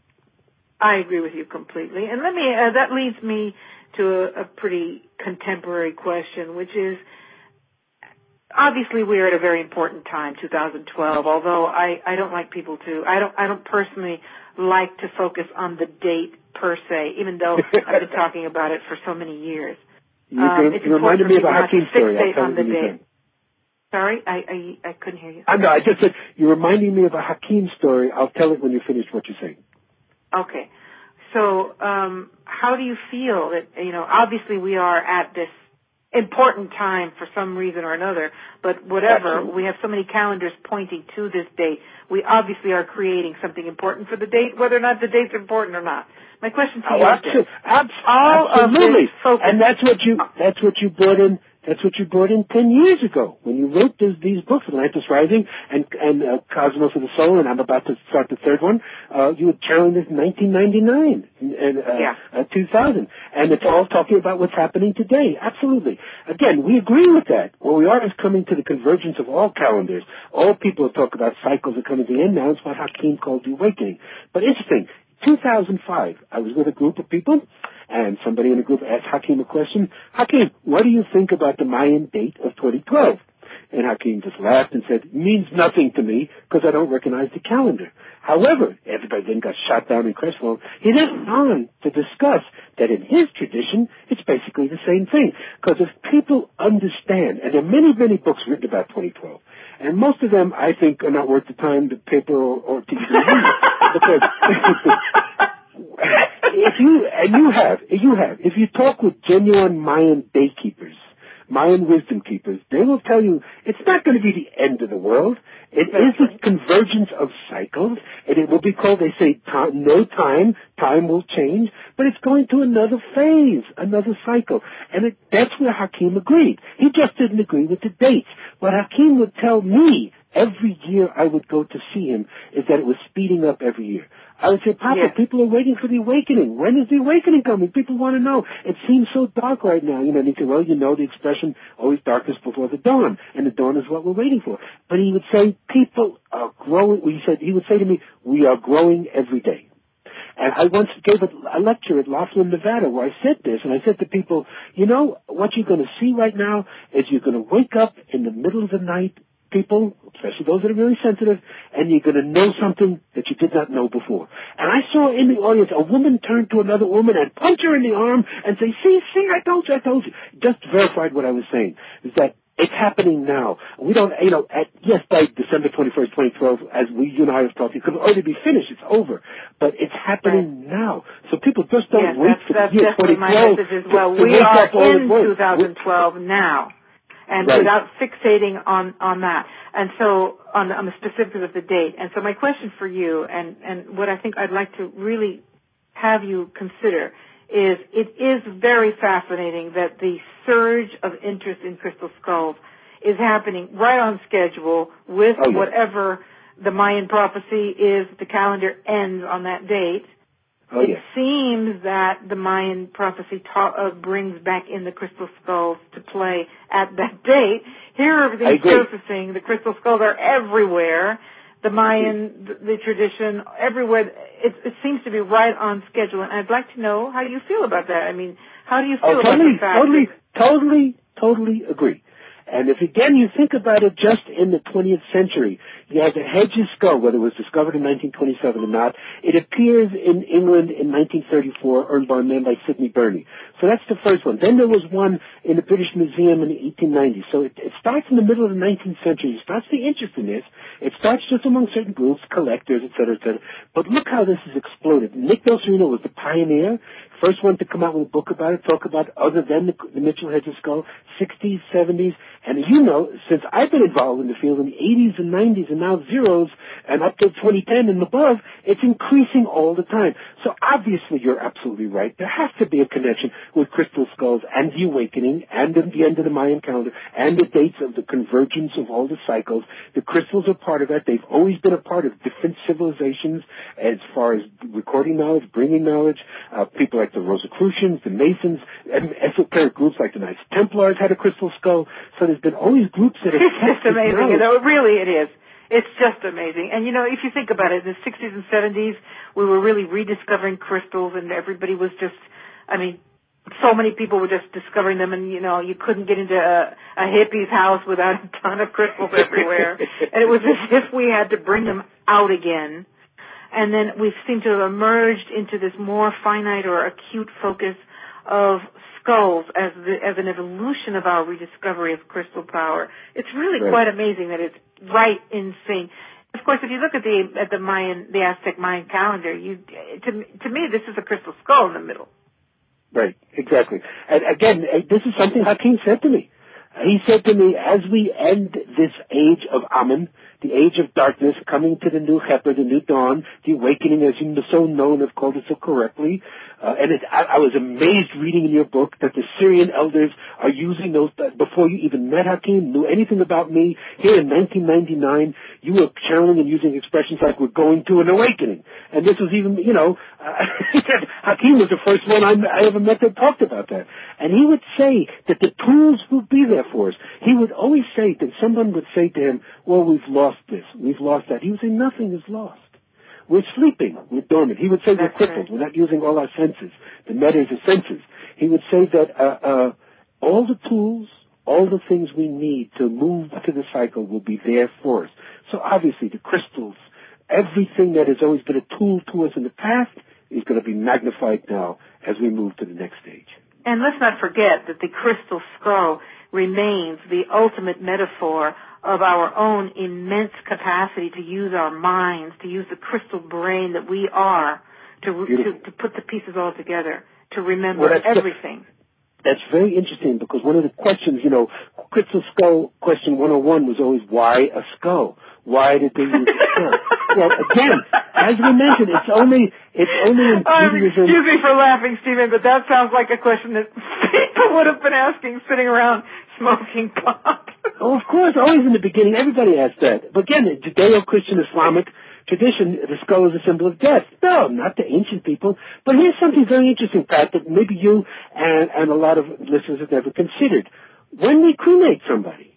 I agree with you completely. And that leads me to a pretty contemporary question, which is, obviously we are at a very important time, 2012, although I don't like people to, I don't personally like to focus on the date per se, even though I've been talking about it for so many years. You reminded me of a Hakeem story. I'll tell you when you're done. Sorry, I couldn't hear you. No, I just said, you're reminding me of a Hakeem story. I'll tell it when you finish what you're saying. Okay. So, how do you feel that, obviously we are at this important time for some reason or another, but whatever, we have so many calendars pointing to this date. We obviously are creating something important for the date, whether or not the date's important or not. My question to you is absolutely. And that's what you brought in. That's what you brought in 10 years ago when you wrote these books, Atlantis Rising and Cosmos of the Soul, and I'm about to start the third one. You were channeling this in 1999 and 2000, and it's all talking about what's happening today. Absolutely. Again, we agree with that. What we are is coming to the convergence of all calendars. All people talk about cycles are coming to the end now. It's what Hakeem called the awakening. But interesting, 2005, I was with a group of people, and somebody in the group asked Hakeem a question. Hakeem, what do you think about the Mayan date of 2012? And Hakeem just laughed and said, it means nothing to me because I don't recognize the calendar. However, everybody then got shot down in crestfallen. He then went on to discuss that in his tradition, it's basically the same thing. Because if people understand, and there are many, many books written about 2012, and most of them, I think, are not worth the time, the paper, or TV read. Because if you talk with genuine Mayan daykeepers, Mayan wisdom keepers, they will tell you it's not going to be the end of the world. It is a convergence of cycles, and it will be called, they say, time will change, but it's going to another phase, another cycle. And that's where Hakeem agreed. He just didn't agree with the dates. What Hakeem would tell me every year I would go to see him is that it was speeding up every year. I would say, Papa, people are waiting for the awakening. When is the awakening coming? People want to know. It seems so dark right now. And he said, well, the expression, always darkest before the dawn. And the dawn is what we're waiting for. But he would say, people are growing. He would say to me, we are growing every day. And I once gave a lecture at Laughlin, Nevada, where I said this, and I said to people, what you're going to see right now is you're going to wake up in the middle of the night, people, especially those that are really sensitive, and you're going to know something that you did not know before. And I saw in the audience a woman turn to another woman and punch her in the arm and say, see, I told you. Just verified what I was saying, is that it's happening now. We don't, by December 21st, 2012, as you and I have talked, it could already be finished. It's over. But it's happening now. So people just don't wait for the year 2012. That's definitely my message as well. We are in 2012 now. And without fixating on that. And so, on the specifics of the date. And so my question for you, and what I think I'd like to really have you consider, is it is very fascinating that the surge of interest in crystal skulls is happening right on schedule with whatever the Mayan prophecy is. The calendar ends on that date. It seems that the Mayan prophecy brings back in the crystal skulls to play at that date. Here everything's surfacing. The crystal skulls are everywhere. The Mayan, the tradition, everywhere. It seems to be right on schedule. And I'd like to know how you feel about that. I mean, how do you feel about the fact Totally agree. And if, again, you think about it just in the 20th century, you have the Hedges skull, whether it was discovered in 1927 or not. It appears in England in 1934, earned by a man like Sidney Burney. So that's the first one. Then there was one in the British Museum in the 1890s. So it starts in the middle of the 19th century. It starts the interest in this. It starts just among certain groups, collectors, et cetera, et cetera. But look how this has exploded. Nick Del Sereno was the pioneer, first one to come out with a book about it, talk about other than the Mitchell Hedges skull, 60s, 70s. And you know, since I've been involved in the field in the 80s and 90s and now zeros and up to 2010 and above, it's increasing all the time. So obviously you're absolutely right. There has to be a connection with crystal skulls and the awakening and the end of the Mayan calendar and the dates of the convergence of all the cycles. The crystals are part of that. They've always been a part of different civilizations as far as recording knowledge, bringing knowledge. People like the Rosicrucians, the Masons, and esoteric groups like the Knights Templars had a crystal skull. So there's been always groups that have It's just amazing. You know, really it is. It's just amazing. And, you know, if you think about it, in the 60s and 70s, we were really rediscovering crystals, and everybody was just, I mean, so many people were just discovering them, and, you know, you couldn't get into a hippie's house without a ton of crystals everywhere. And it was as if we had to bring them out again. And then we seem to have emerged into this more finite or acute focus of skulls as an evolution of our rediscovery of crystal power. It's really quite amazing that it's right in sync. Of course, if you look at the Aztec Mayan calendar, to me, this is a crystal skull in the middle. Right, exactly. And again, this is something Hakeem said to me. He said to me, as we end this age of Amun, the age of darkness, coming to the new Heper, the new dawn, the awakening, as you so know and have called it so correctly. I was amazed reading in your book that the Syrian elders are using those, before you even met Hakeem, knew anything about me. Here in 1999, you were channeling and using expressions like we're going to an awakening. And this was even, you know, Hakeem was the first one I ever met that talked about that. And he would say that the tools will be there for us. He would always say that someone would say to him, well, we've lost this, we've lost that. He would say, nothing is lost. We're sleeping, we're dormant. He would say we're crippled, we're not using all our senses. The meta is the senses. He would say that all the tools, all the things we need to move to the cycle will be there for us. So obviously the crystals, everything that has always been a tool to us in the past is going to be magnified now as we move to the next stage. And let's not forget that the crystal skull remains the ultimate metaphor of our own immense capacity to use our minds, to use the crystal brain that we are, to put the pieces all together, to remember everything. That's very interesting because one of the questions, you know, Crystal Skull question 101 was always, why a skull? Why did they use a skull? Well, again, as we mentioned, it's only in Judaism. Excuse me for laughing, Stephen, but that sounds like a question that people would have been asking sitting around smoking pot. Oh, of course, always in the beginning, everybody asks that. But again, the Judeo-Christian Islamic tradition, the skull is a symbol of death. No, not the ancient people. But here's something very interesting, Pat, that maybe you and a lot of listeners have never considered. When we cremate somebody,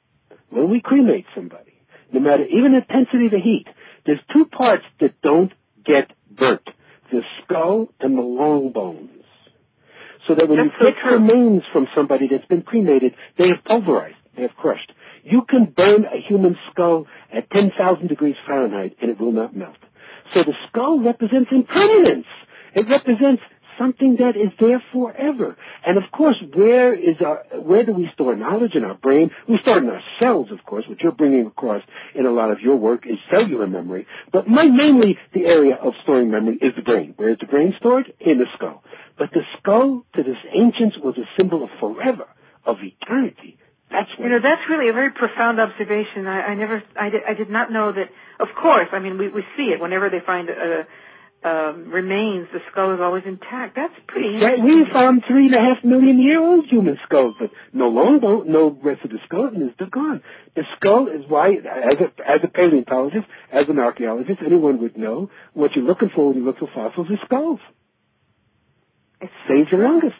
no matter even the intensity of the heat, there's two parts that don't get burnt, the skull and the long bones. So that when you take remains from somebody that's been cremated, they have pulverized, they have crushed. You can burn a human skull at 10,000 degrees Fahrenheit and it will not melt. So the skull represents impermanence. It represents something that is there forever. And of course, where do we store knowledge? In our brain? We store it in our cells, of course, which you're bringing across in a lot of your work is cellular memory. But mainly the area of storing memory is the brain. Where is the brain stored? In the skull. But the skull to the ancients was a symbol of forever, of eternity. That's really a very profound observation. I did not know that. Of course, I mean, we see it whenever they find remains. The skull is always intact. That's pretty interesting. We found 3.5 million year old human skulls, but no long bone, no rest of the skeleton is gone. The skull is why, as a paleontologist, as an archaeologist, anyone would know what you're looking for when you look for fossils is skulls. It stays the longest.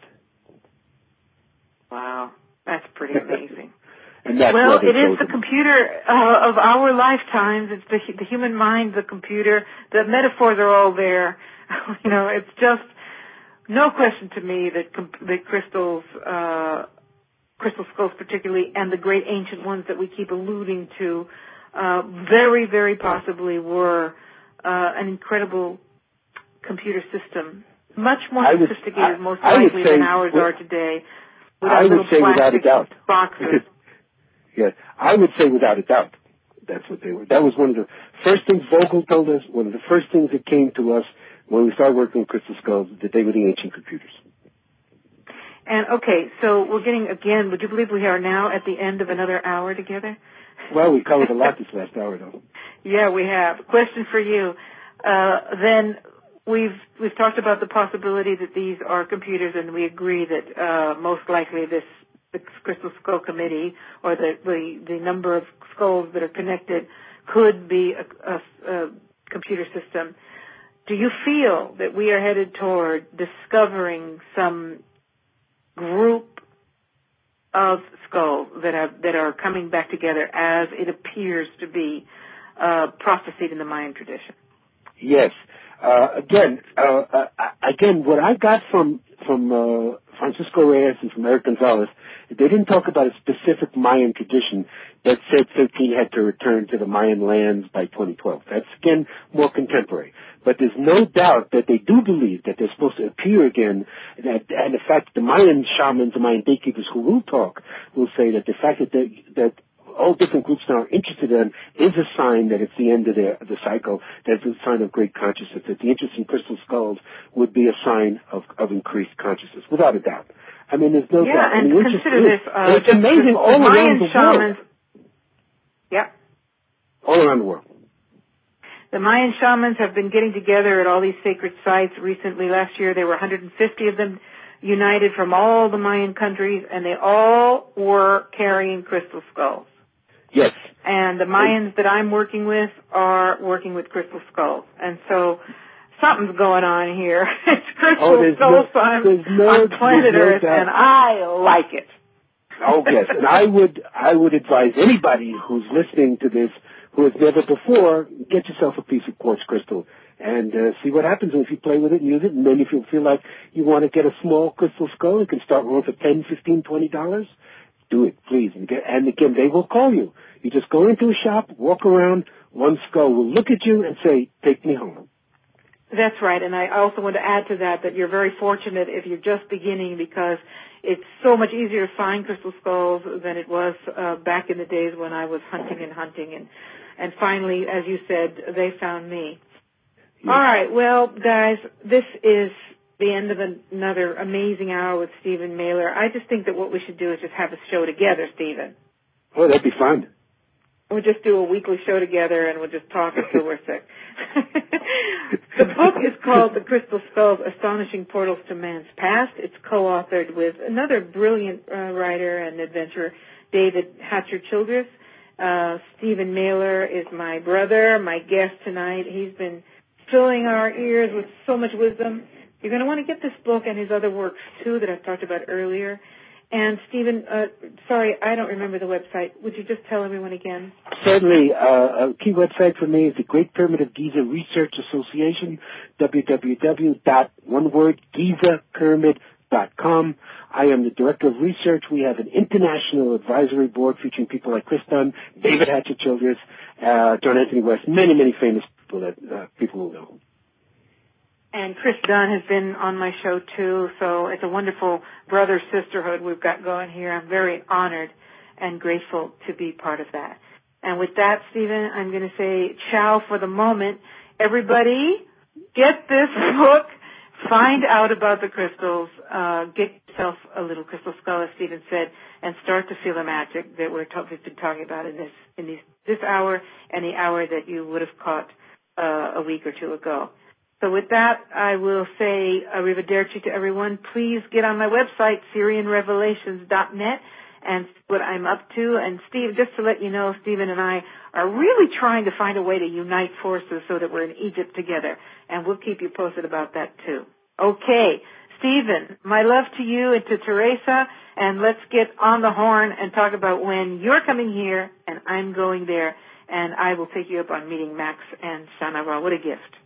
Wow. That's pretty amazing. And that's it is the computer of our lifetimes. It's the human mind, the computer. The metaphors are all there. It's just no question to me that crystals crystal skulls particularly, and the great ancient ones that we keep alluding to, very, very possibly were an incredible computer system, much more sophisticated, most likely, than ours are today. I would say without a doubt. Boxes. Yeah, I would say without a doubt. That's what they were. That was one of the first things Vogel told us, one of the first things that came to us when we started working with crystal skulls, that they were the ancient computers. And, okay, so we're getting, again, would you believe we are now at the end of another hour together? Well, we covered a lot this last hour, though. Yeah, we have. Question for you. Then we've talked about the possibility that these are computers, and we agree that most likely the Crystal Skull Committee, or the number of skulls that are connected, could be a computer system. Do you feel that we are headed toward discovering some group of skulls that are coming back together as it appears to be prophesied in the Mayan tradition? Yes. Again, what I got from Francisco Reyes and from Eric Gonzalez, they didn't talk about a specific Mayan tradition that said 13 had to return to the Mayan lands by 2012. That's, again, more contemporary. But there's no doubt that they do believe that they're supposed to appear again, and in fact, the Mayan shamans, the Mayan gatekeepers who will talk, will say that the fact that all different groups now are interested in is a sign that it's the end of the cycle, that it's a sign of great consciousness, that the interest in crystal skulls would be a sign of increased consciousness, without a doubt. I mean, there's no doubt. Yeah, and consider this. It's amazing all around the world. Yeah. All around the world. The Mayan shamans have been getting together at all these sacred sites recently. Last year there were 150 of them united from all the Mayan countries, and they all were carrying crystal skulls. Yes. And the Mayans that I'm working with are working with crystal skulls. And so something's going on here. It's crystal skull time on planet Earth, and I like it. Oh, yes. And I would advise anybody who's listening to this who has never before, get yourself a piece of quartz crystal and see what happens if you play with it and use it. And then if you feel like you want to get a small crystal skull, you can start one for $10, $15, $20. Do it, please. And again, they will call you. You just go into a shop, walk around, one skull will look at you and say, take me home. That's right. And I also want to add to that you're very fortunate if you're just beginning, because it's so much easier to find crystal skulls than it was back in the days when I was hunting. And finally, as you said, they found me. Yes. All right. Well, guys, this is the end of another amazing hour with Stephen Mailer. I just think that what we should do is just have a show together, Stephen. Oh, that'd be fun. We'll just do a weekly show together, and we'll just talk until we're sick. The book is called The Crystal Skulls, Astonishing Portals to Man's Past. It's co-authored with another brilliant writer and adventurer, David Hatcher Childress. Stephen Mailer is my brother, my guest tonight. He's been filling our ears with so much wisdom. You're going to want to get this book and his other works, too, that I've talked about earlier. And, Stephen, sorry, I don't remember the website. Would you just tell everyone again? Certainly. A key website for me is the Great Pyramid of Giza Research Association, www.GizaPyramid.com. I am the Director of Research. We have an international advisory board featuring people like Chris Dunn, David Hatcher Childress, John Anthony West, many, many famous people that people will know. And Chris Dunn has been on my show, too, so it's a wonderful brother-sisterhood we've got going here. I'm very honored and grateful to be part of that. And with that, Stephen, I'm going to say ciao for the moment. Everybody, get this book, find out about the crystals, get yourself a little crystal skull, as Stephen said, and start to feel the magic that we've been talking about in this hour and the hour that you would have caught a week or two ago. So with that, I will say arrivederci to everyone. Please get on my website, SyrianRevelations.net, and see what I'm up to. And Steve, just to let you know, Stephen and I are really trying to find a way to unite forces so that we're in Egypt together. And we'll keep you posted about that, too. Okay. Stephen, my love to you and to Teresa, and let's get on the horn and talk about when you're coming here and I'm going there, and I will take you up on meeting Max and Sanara. What a gift.